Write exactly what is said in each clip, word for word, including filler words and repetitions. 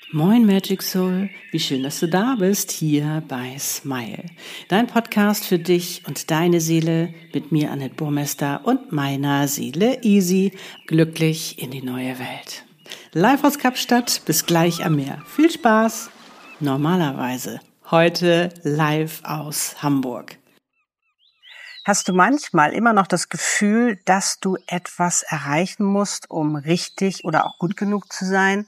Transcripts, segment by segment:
Moin Magic Soul, wie schön, dass du da bist, hier bei Smile. Dein Podcast für dich und deine Seele mit mir, Annette Burmester, und meiner Seele Easy, glücklich in die neue Welt. Live aus Kapstadt, bis gleich am Meer. Viel Spaß! Normalerweise, heute live aus Hamburg. Hast du manchmal immer noch das Gefühl, dass du etwas erreichen musst, um richtig oder auch gut genug zu sein?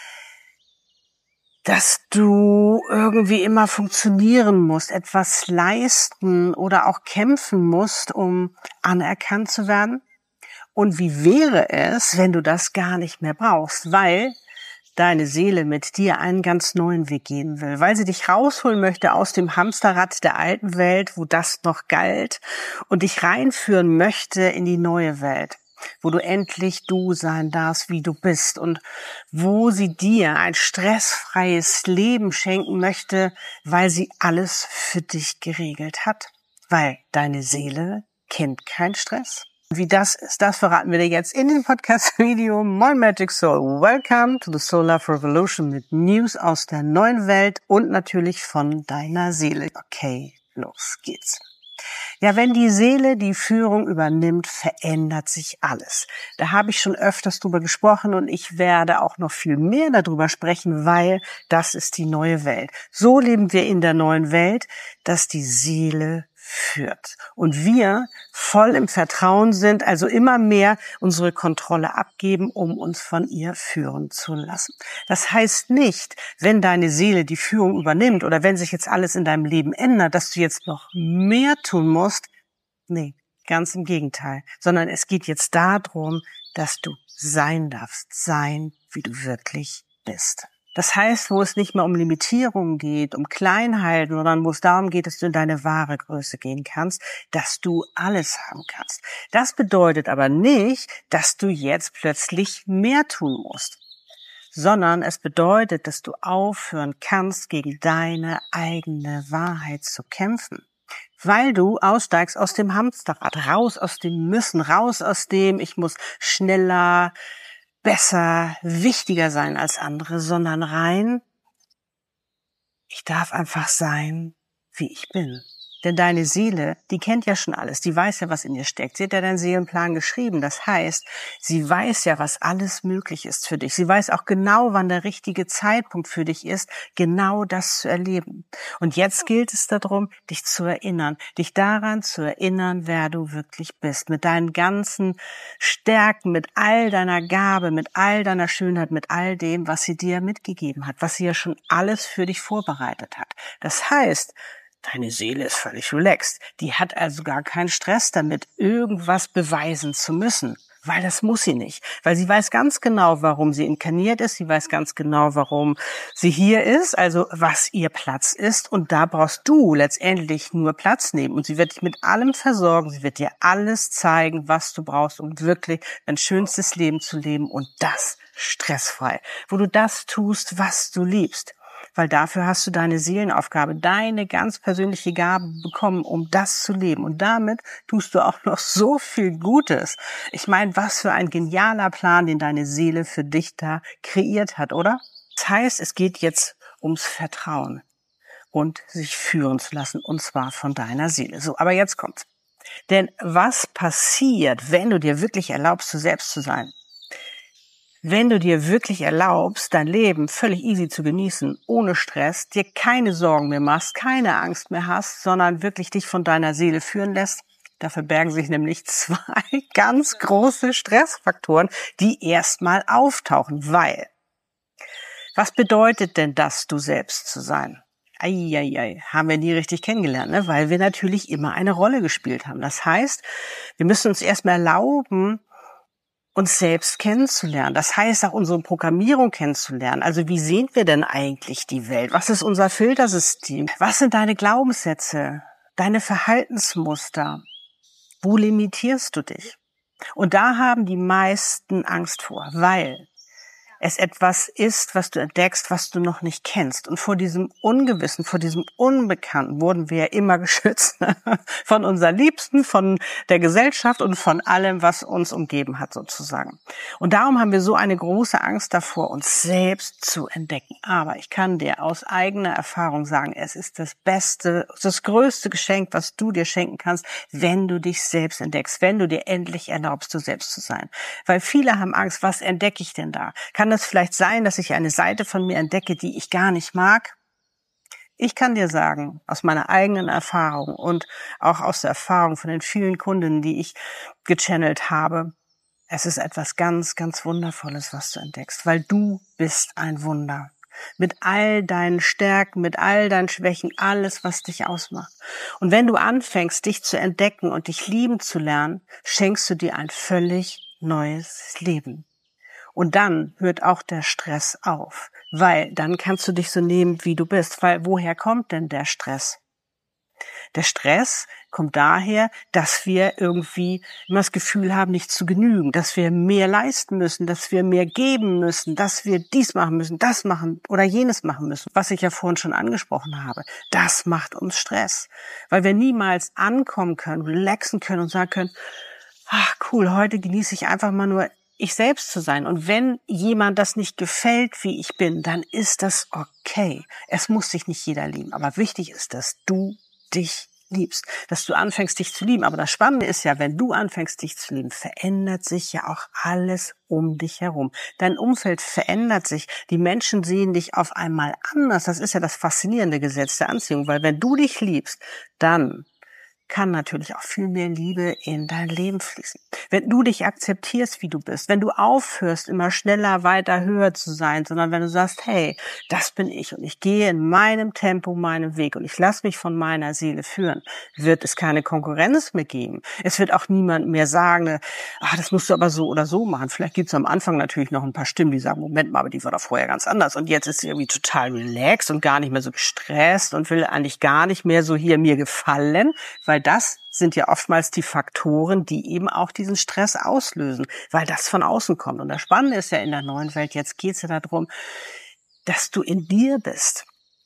Dass du irgendwie immer funktionieren musst, etwas leisten oder auch kämpfen musst, um anerkannt zu werden? Und wie wäre es, wenn du das gar nicht mehr brauchst, weil deine Seele mit dir einen ganz neuen Weg gehen will, weil sie dich rausholen möchte aus dem Hamsterrad der alten Welt, wo das noch galt, und dich reinführen möchte in die neue Welt, wo du endlich du sein darfst, wie du bist, und wo sie dir ein stressfreies Leben schenken möchte, weil sie alles für dich geregelt hat, weil deine Seele kennt keinen Stress. Wie das ist, das verraten wir dir jetzt in dem Podcast-Video. Moin Magic Soul, welcome to the Soul Love Revolution mit News aus der neuen Welt und natürlich von deiner Seele. Okay, los geht's. Ja, wenn die Seele die Führung übernimmt, verändert sich alles. Da habe ich schon öfters drüber gesprochen und ich werde auch noch viel mehr darüber sprechen, weil das ist die neue Welt. So leben wir in der neuen Welt, dass die Seele führt und wir voll im Vertrauen sind, also immer mehr unsere Kontrolle abgeben, um uns von ihr führen zu lassen. Das heißt nicht, wenn deine Seele die Führung übernimmt oder wenn sich jetzt alles in deinem Leben ändert, dass du jetzt noch mehr tun musst. Nee, ganz im Gegenteil, sondern es geht jetzt darum, dass du sein darfst, sein, wie du wirklich bist. Das heißt, wo es nicht mehr um Limitierungen geht, um Kleinheiten, sondern wo es darum geht, dass du in deine wahre Größe gehen kannst, dass du alles haben kannst. Das bedeutet aber nicht, dass du jetzt plötzlich mehr tun musst, sondern es bedeutet, dass du aufhören kannst, gegen deine eigene Wahrheit zu kämpfen. Weil du aussteigst aus dem Hamsterrad, raus aus dem Müssen, raus aus dem ich muss schneller, besser, wichtiger sein als andere, sondern rein, ich darf einfach sein, wie ich bin. Denn deine Seele, die kennt ja schon alles, die weiß ja, was in dir steckt. Sie hat ja deinen Seelenplan geschrieben. Das heißt, sie weiß ja, was alles möglich ist für dich. Sie weiß auch genau, wann der richtige Zeitpunkt für dich ist, genau das zu erleben. Und jetzt gilt es darum, dich zu erinnern, dich daran zu erinnern, wer du wirklich bist. Mit deinen ganzen Stärken, mit all deiner Gabe, mit all deiner Schönheit, mit all dem, was sie dir mitgegeben hat, was sie ja schon alles für dich vorbereitet hat. Das heißt, deine Seele ist völlig relaxed. Die hat also gar keinen Stress damit, irgendwas beweisen zu müssen. Weil das muss sie nicht. Weil sie weiß ganz genau, warum sie inkarniert ist. Sie weiß ganz genau, warum sie hier ist. Also was ihr Platz ist. Und da brauchst du letztendlich nur Platz nehmen. Und sie wird dich mit allem versorgen. Sie wird dir alles zeigen, was du brauchst, um wirklich dein schönstes Leben zu leben. Und das stressfrei. Wo du das tust, was du liebst. Weil dafür hast du deine Seelenaufgabe, deine ganz persönliche Gabe bekommen, um das zu leben. Und damit tust du auch noch so viel Gutes. Ich meine, was für ein genialer Plan, den deine Seele für dich da kreiert hat, oder? Das heißt, es geht jetzt ums Vertrauen und sich führen zu lassen, und zwar von deiner Seele. So, aber jetzt kommt's. Denn was passiert, wenn du dir wirklich erlaubst, du selbst zu sein? Wenn du dir wirklich erlaubst, dein Leben völlig easy zu genießen, ohne Stress, dir keine Sorgen mehr machst, keine Angst mehr hast, sondern wirklich dich von deiner Seele führen lässt, da verbergen sich nämlich zwei ganz große Stressfaktoren, die erstmal auftauchen, weil, was bedeutet denn das, du selbst zu sein? Eieiei, haben wir nie richtig kennengelernt, ne? Weil wir natürlich immer eine Rolle gespielt haben. Das heißt, wir müssen uns erstmal erlauben, uns selbst kennenzulernen. Das heißt, auch unsere Programmierung kennenzulernen. Also wie sehen wir denn eigentlich die Welt? Was ist unser Filtersystem? Was sind deine Glaubenssätze? Deine Verhaltensmuster? Wo limitierst du dich? Und da haben die meisten Angst vor, weil es etwas ist, was du entdeckst, was du noch nicht kennst. Und vor diesem Ungewissen, vor diesem Unbekannten wurden wir ja immer geschützt von unseren Liebsten, von der Gesellschaft und von allem, was uns umgeben hat sozusagen. Und darum haben wir so eine große Angst davor, uns selbst zu entdecken. Aber ich kann dir aus eigener Erfahrung sagen, es ist das beste, das größte Geschenk, was du dir schenken kannst, wenn du dich selbst entdeckst, wenn du dir endlich erlaubst, du selbst zu sein. Weil viele haben Angst, was entdecke ich denn da? Kann das vielleicht sein, dass ich eine Seite von mir entdecke, die ich gar nicht mag? Ich kann dir sagen, aus meiner eigenen Erfahrung und auch aus der Erfahrung von den vielen Kunden, die ich gechannelt habe, es ist etwas ganz, ganz Wundervolles, was du entdeckst, weil du bist ein Wunder. Mit all deinen Stärken, mit all deinen Schwächen, alles, was dich ausmacht. Und wenn du anfängst, dich zu entdecken und dich lieben zu lernen, schenkst du dir ein völlig neues Leben. Und dann hört auch der Stress auf, weil dann kannst du dich so nehmen, wie du bist. Weil woher kommt denn der Stress? Der Stress kommt daher, dass wir irgendwie immer das Gefühl haben, nicht zu genügen, dass wir mehr leisten müssen, dass wir mehr geben müssen, dass wir dies machen müssen, das machen oder jenes machen müssen, was ich ja vorhin schon angesprochen habe. Das macht uns Stress, weil wir niemals ankommen können, relaxen können und sagen können, ach cool, heute genieße ich einfach mal nur ich selbst zu sein. Und wenn jemand das nicht gefällt, wie ich bin, dann ist das okay. Es muss sich nicht jeder lieben, aber wichtig ist, dass du dich liebst, dass du anfängst, dich zu lieben. Aber das Spannende ist ja, wenn du anfängst, dich zu lieben, verändert sich ja auch alles um dich herum. Dein Umfeld verändert sich. Die Menschen sehen dich auf einmal anders. Das ist ja das faszinierende Gesetz der Anziehung, weil wenn du dich liebst, dann kann natürlich auch viel mehr Liebe in dein Leben fließen. Wenn du dich akzeptierst, wie du bist, wenn du aufhörst, immer schneller, weiter, höher zu sein, sondern wenn du sagst, hey, das bin ich und ich gehe in meinem Tempo, meinem Weg und ich lasse mich von meiner Seele führen, wird es keine Konkurrenz mehr geben. Es wird auch niemand mehr sagen, ach, das musst du aber so oder so machen. Vielleicht gibt es am Anfang natürlich noch ein paar Stimmen, die sagen, Moment mal, aber die war doch vorher ganz anders und jetzt ist sie irgendwie total relaxed und gar nicht mehr so gestresst und will eigentlich gar nicht mehr so hier mir gefallen, weil Weil das sind ja oftmals die Faktoren, die eben auch diesen Stress auslösen, weil das von außen kommt. Und das Spannende ist ja in der neuen Welt, jetzt geht es ja darum, dass du in dir bist,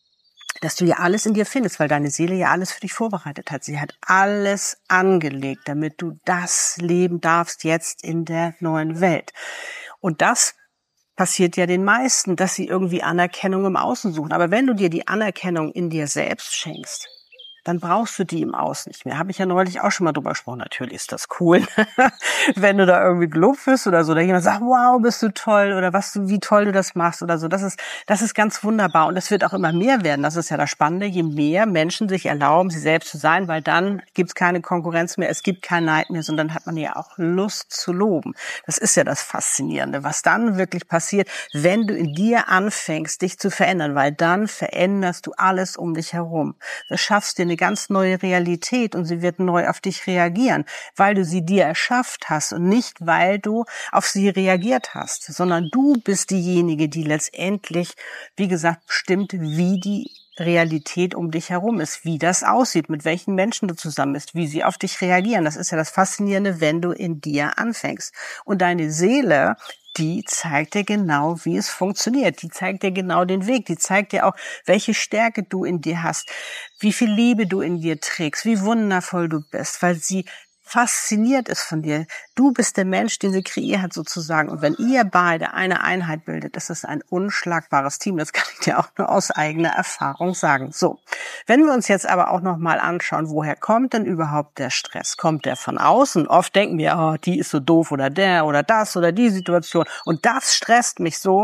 dass du ja alles in dir findest, weil deine Seele ja alles für dich vorbereitet hat. Sie hat alles angelegt, damit du das leben darfst jetzt in der neuen Welt. Und das passiert ja den meisten, dass sie irgendwie Anerkennung im Außen suchen. Aber wenn du dir die Anerkennung in dir selbst schenkst, dann brauchst du die im Außen nicht mehr. Habe ich ja neulich auch schon mal drüber gesprochen. Natürlich ist das cool, wenn du da irgendwie gelobt wirst oder so, oder jemand sagt, wow, bist du toll oder was du, wie toll du das machst oder so. Das ist, das ist ganz wunderbar und es wird auch immer mehr werden. Das ist ja das Spannende, je mehr Menschen sich erlauben, sie selbst zu sein, weil dann gibt's keine Konkurrenz mehr, es gibt kein Neid mehr, sondern hat man ja auch Lust zu loben. Das ist ja das Faszinierende, was dann wirklich passiert, wenn du in dir anfängst, dich zu verändern, weil dann veränderst du alles um dich herum. Du schaffst dir eine ganz neue Realität und sie wird neu auf dich reagieren, weil du sie dir erschafft hast und nicht, weil du auf sie reagiert hast, sondern du bist diejenige, die letztendlich, wie gesagt, bestimmt, wie die Realität um dich herum ist, wie das aussieht, mit welchen Menschen du zusammen bist, wie sie auf dich reagieren. Das ist ja das Faszinierende, wenn du in dir anfängst. Und deine Seele, die zeigt dir genau, wie es funktioniert. Die zeigt dir genau den Weg. Die zeigt dir auch, welche Stärke du in dir hast, wie viel Liebe du in dir trägst, wie wundervoll du bist, weil sie fasziniert ist von dir. Du bist der Mensch, den sie kreiert hat sozusagen. Und wenn ihr beide eine Einheit bildet, ist es ein unschlagbares Team. Das kann ich dir auch nur aus eigener Erfahrung sagen. So, wenn wir uns jetzt aber auch noch mal anschauen, woher kommt denn überhaupt der Stress? Kommt der von außen? Oft denken wir, oh, die ist so doof oder der oder das oder die Situation. Und das stresst mich so.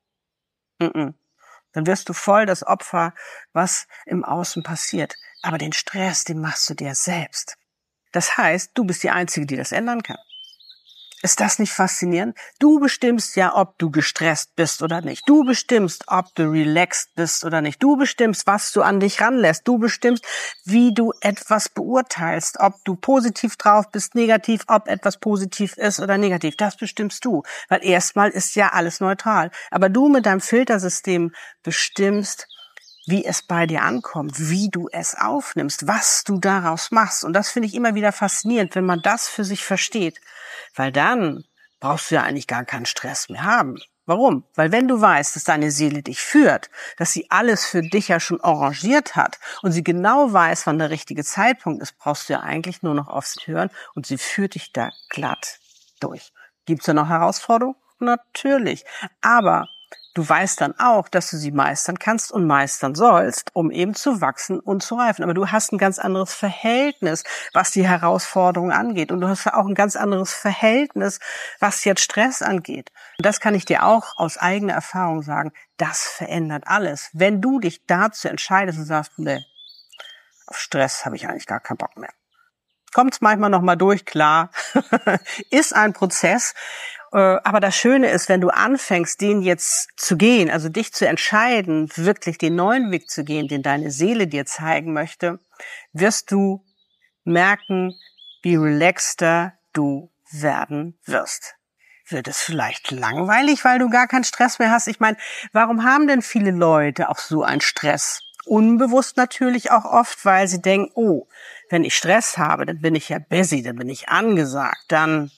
Mm-mm. Dann wirst du voll das Opfer, was im Außen passiert. Aber den Stress, den machst du dir selbst. Das heißt, du bist die Einzige, die das ändern kann. Ist das nicht faszinierend? Du bestimmst ja, ob du gestresst bist oder nicht. Du bestimmst, ob du relaxed bist oder nicht. Du bestimmst, was du an dich ranlässt. Du bestimmst, wie du etwas beurteilst, ob du positiv drauf bist, negativ, ob etwas positiv ist oder negativ. Das bestimmst du, weil erstmal ist ja alles neutral. Aber du mit deinem Filtersystem bestimmst, wie es bei dir ankommt, wie du es aufnimmst, was du daraus machst. Und das finde ich immer wieder faszinierend, wenn man das für sich versteht. Weil dann brauchst du ja eigentlich gar keinen Stress mehr haben. Warum? Weil wenn du weißt, dass deine Seele dich führt, dass sie alles für dich ja schon arrangiert hat und sie genau weiß, wann der richtige Zeitpunkt ist, brauchst du ja eigentlich nur noch auf sie hören und sie führt dich da glatt durch. Gibt's da noch Herausforderungen? Natürlich. Aber du weißt dann auch, dass du sie meistern kannst und meistern sollst, um eben zu wachsen und zu reifen. Aber du hast ein ganz anderes Verhältnis, was die Herausforderungen angeht. Und du hast auch ein ganz anderes Verhältnis, was jetzt Stress angeht. Und das kann ich dir auch aus eigener Erfahrung sagen. Das verändert alles. Wenn du dich dazu entscheidest und sagst, nee, auf Stress habe ich eigentlich gar keinen Bock mehr. Kommt's manchmal noch mal durch, klar. Ist ein Prozess. Aber das Schöne ist, wenn du anfängst, den jetzt zu gehen, also dich zu entscheiden, wirklich den neuen Weg zu gehen, den deine Seele dir zeigen möchte, wirst du merken, wie relaxter du werden wirst. Wird es vielleicht langweilig, weil du gar keinen Stress mehr hast? Ich meine, warum haben denn viele Leute auch so einen Stress? Unbewusst natürlich auch oft, weil sie denken, oh, wenn ich Stress habe, dann bin ich ja busy, dann bin ich angesagt, dann...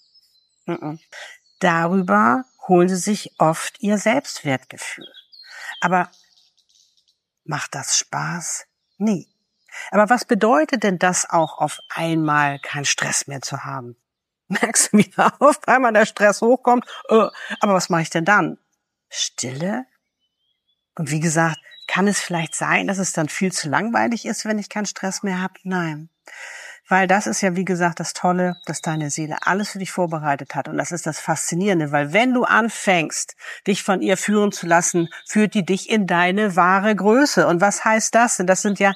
Darüber holen sie sich oft ihr Selbstwertgefühl. Aber macht das Spaß? Nie. Aber was bedeutet denn das auch, auf einmal keinen Stress mehr zu haben? Merkst du, wie auf einmal der Stress hochkommt? Äh, aber was mache ich denn dann? Stille? Und wie gesagt, kann es vielleicht sein, dass es dann viel zu langweilig ist, wenn ich keinen Stress mehr habe? Nein. Weil das ist ja, wie gesagt, das Tolle, dass deine Seele alles für dich vorbereitet hat. Und das ist das Faszinierende, weil wenn du anfängst, dich von ihr führen zu lassen, führt die dich in deine wahre Größe. Und was heißt das denn? Das sind ja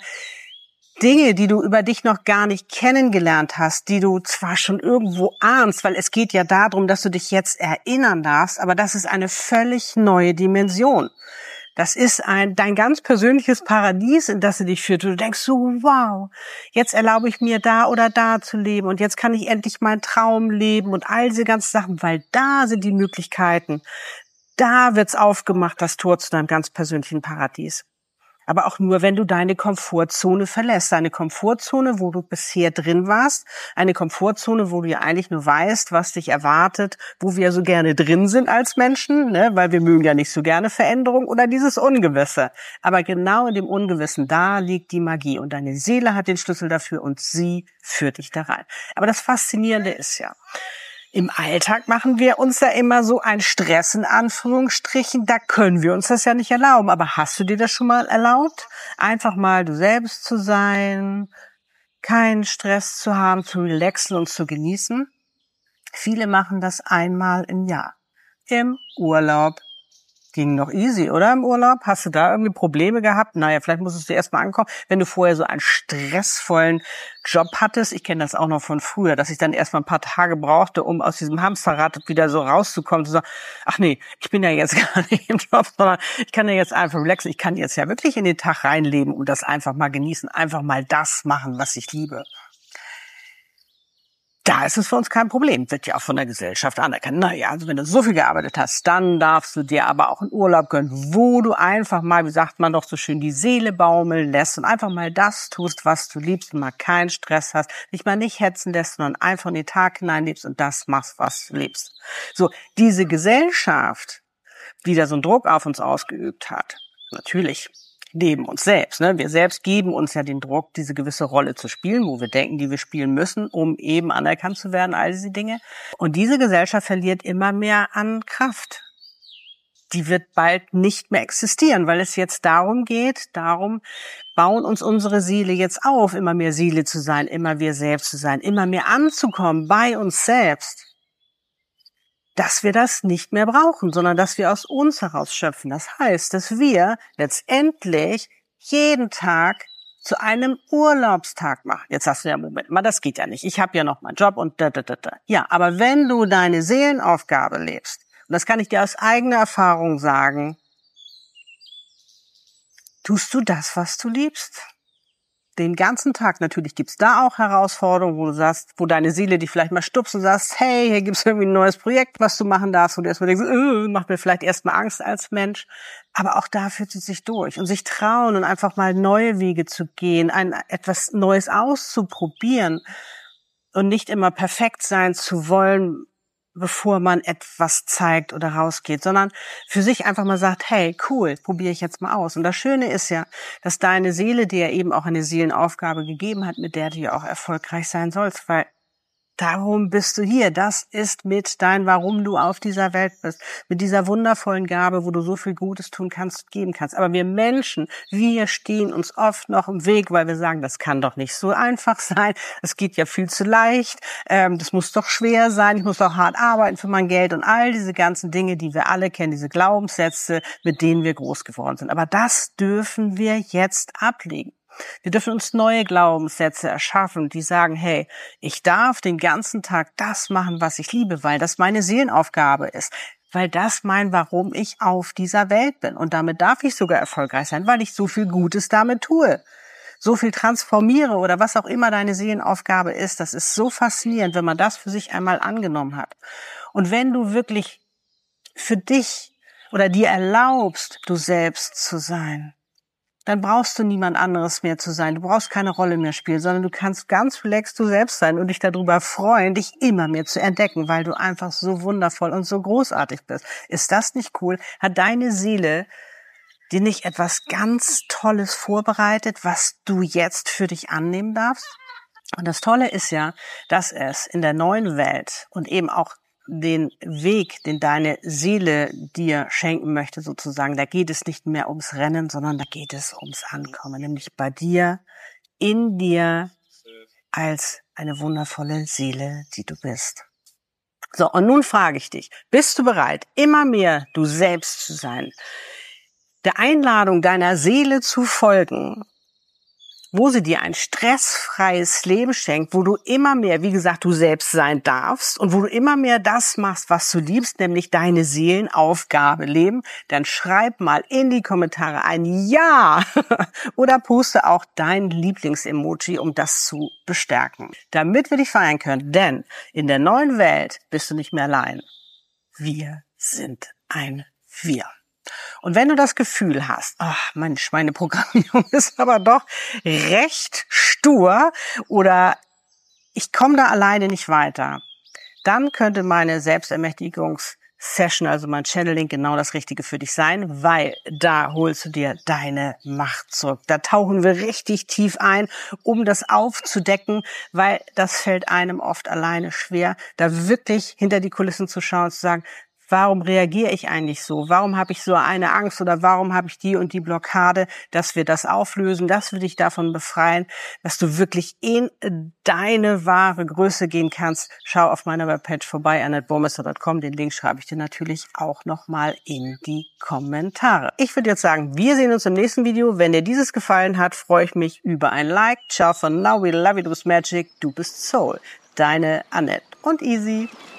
Dinge, die du über dich noch gar nicht kennengelernt hast, die du zwar schon irgendwo ahnst, weil es geht ja darum, dass du dich jetzt erinnern darfst, aber das ist eine völlig neue Dimension. Das ist ein dein ganz persönliches Paradies, in das sie dich führt. Du denkst so, wow, jetzt erlaube ich mir da oder da zu leben und jetzt kann ich endlich meinen Traum leben und all diese ganzen Sachen, weil da sind die Möglichkeiten. Da wird's aufgemacht, das Tor zu deinem ganz persönlichen Paradies. Aber auch nur, wenn du deine Komfortzone verlässt. Deine Komfortzone, wo du bisher drin warst. Eine Komfortzone, wo du ja eigentlich nur weißt, was dich erwartet, wo wir so gerne drin sind als Menschen, ne? Weil wir mögen ja nicht so gerne Veränderung oder dieses Ungewisse. Aber genau in dem Ungewissen, da liegt die Magie. Und deine Seele hat den Schlüssel dafür und sie führt dich da rein. Aber das Faszinierende ist ja, im Alltag machen wir uns da immer so ein Stress in Anführungsstrichen, da können wir uns das ja nicht erlauben. Aber hast du dir das schon mal erlaubt? Einfach mal du selbst zu sein, keinen Stress zu haben, zu relaxen und zu genießen? Viele machen das einmal im Jahr, im Urlaub. Ging noch easy, oder im Urlaub? Hast du da irgendwie Probleme gehabt? Naja, vielleicht musstest du erst mal ankommen. Wenn du vorher so einen stressvollen Job hattest, ich kenne das auch noch von früher, dass ich dann erst mal ein paar Tage brauchte, um aus diesem Hamsterrad wieder so rauszukommen, zu sagen, ach nee, ich bin ja jetzt gar nicht im Job, sondern ich kann ja jetzt einfach relaxen. Ich kann jetzt ja wirklich in den Tag reinleben und das einfach mal genießen, einfach mal das machen, was ich liebe. Da ist es für uns kein Problem, wird ja auch von der Gesellschaft anerkannt. Naja, also wenn du so viel gearbeitet hast, dann darfst du dir aber auch einen Urlaub gönnen, wo du einfach mal, wie sagt man doch so schön, die Seele baumeln lässt und einfach mal das tust, was du liebst und mal keinen Stress hast, dich mal nicht hetzen lässt, sondern einfach in den Tag hineinlebst und das machst, was du liebst. So, diese Gesellschaft, die da so einen Druck auf uns ausgeübt hat, natürlich, neben uns selbst. Ne? Wir selbst geben uns ja den Druck, diese gewisse Rolle zu spielen, wo wir denken, die wir spielen müssen, um eben anerkannt zu werden, all diese Dinge. Und diese Gesellschaft verliert immer mehr an Kraft. Die wird bald nicht mehr existieren, weil es jetzt darum geht, darum bauen uns unsere Seele jetzt auf, immer mehr Seele zu sein, immer wir selbst zu sein, immer mehr anzukommen bei uns selbst. Dass wir das nicht mehr brauchen, sondern dass wir aus uns heraus schöpfen. Das heißt, dass wir letztendlich jeden Tag zu einem Urlaubstag machen. Jetzt sagst du ja, Moment mal, das geht ja nicht. Ich habe ja noch meinen Job und da, da, da, da. Ja, aber wenn du deine Seelenaufgabe lebst, und das kann ich dir aus eigener Erfahrung sagen, tust du das, was du liebst. Den ganzen Tag. Natürlich gibt's da auch Herausforderungen, wo du sagst, wo deine Seele dich vielleicht mal stupst und sagst, hey, hier gibt's irgendwie ein neues Projekt, was du machen darfst, wo du erstmal denkst, äh, macht mir vielleicht erstmal Angst als Mensch. Aber auch da führt sie sich durch und sich trauen und einfach mal neue Wege zu gehen, ein etwas Neues auszuprobieren und nicht immer perfekt sein zu wollen, bevor man etwas zeigt oder rausgeht, sondern für sich einfach mal sagt, hey, cool, probiere ich jetzt mal aus. Und das Schöne ist ja, dass deine Seele dir eben auch eine Seelenaufgabe gegeben hat, mit der du ja auch erfolgreich sein sollst, weil darum bist du hier. Das ist mit dein, warum du auf dieser Welt bist. Mit dieser wundervollen Gabe, wo du so viel Gutes tun kannst, geben kannst. Aber wir Menschen, wir stehen uns oft noch im Weg, weil wir sagen, das kann doch nicht so einfach sein. Das geht ja viel zu leicht. Ähm, das muss doch schwer sein. Ich muss doch hart arbeiten für mein Geld und all diese ganzen Dinge, die wir alle kennen, diese Glaubenssätze, mit denen wir groß geworden sind. Aber das dürfen wir jetzt ablegen. Wir dürfen uns neue Glaubenssätze erschaffen, die sagen, hey, ich darf den ganzen Tag das machen, was ich liebe, weil das meine Seelenaufgabe ist, weil das mein, warum ich auf dieser Welt bin. Und damit darf ich sogar erfolgreich sein, weil ich so viel Gutes damit tue, so viel transformiere oder was auch immer deine Seelenaufgabe ist. Das ist so faszinierend, wenn man das für sich einmal angenommen hat. Und wenn du wirklich für dich oder dir erlaubst, du selbst zu sein, dann brauchst du niemand anderes mehr zu sein. Du brauchst keine Rolle mehr spielen, sondern du kannst ganz relaxed du selbst sein und dich darüber freuen, dich immer mehr zu entdecken, weil du einfach so wundervoll und so großartig bist. Ist das nicht cool? Hat deine Seele dir nicht etwas ganz Tolles vorbereitet, was du jetzt für dich annehmen darfst? Und das Tolle ist ja, dass es in der neuen Welt und eben auch den Weg, den deine Seele dir schenken möchte, sozusagen, da geht es nicht mehr ums Rennen, sondern da geht es ums Ankommen, nämlich bei dir, in dir, als eine wundervolle Seele, die du bist. So, und nun frage ich dich, bist du bereit, immer mehr du selbst zu sein, der Einladung deiner Seele zu folgen, wo sie dir ein stressfreies Leben schenkt, wo du immer mehr, wie gesagt, du selbst sein darfst und wo du immer mehr das machst, was du liebst, nämlich deine Seelenaufgabe leben, dann schreib mal in die Kommentare ein Ja oder poste auch dein Lieblingsemoji, um das zu bestärken, damit wir dich feiern können, denn in der neuen Welt bist du nicht mehr allein. Wir sind ein Wir. Und wenn du das Gefühl hast, ach Mensch, meine Programmierung ist aber doch recht stur oder ich komme da alleine nicht weiter, dann könnte meine Selbstermächtigungssession, also mein Channeling, genau das Richtige für dich sein, weil da holst du dir deine Macht zurück. Da tauchen wir richtig tief ein, um das aufzudecken, weil das fällt einem oft alleine schwer, da wirklich hinter die Kulissen zu schauen und zu sagen, warum reagiere ich eigentlich so? Warum habe ich so eine Angst oder warum habe ich die und die Blockade, dass wir das auflösen, dass wir dich davon befreien, dass du wirklich in deine wahre Größe gehen kannst. Schau auf meiner Webpage vorbei, annette burmester punkt com. Den Link schreibe ich dir natürlich auch nochmal in die Kommentare. Ich würde jetzt sagen, wir sehen uns im nächsten Video. Wenn dir dieses gefallen hat, freue ich mich über ein Like. Ciao von now, we love you, du bist Magic, du bist Soul. Deine Annette und Easy.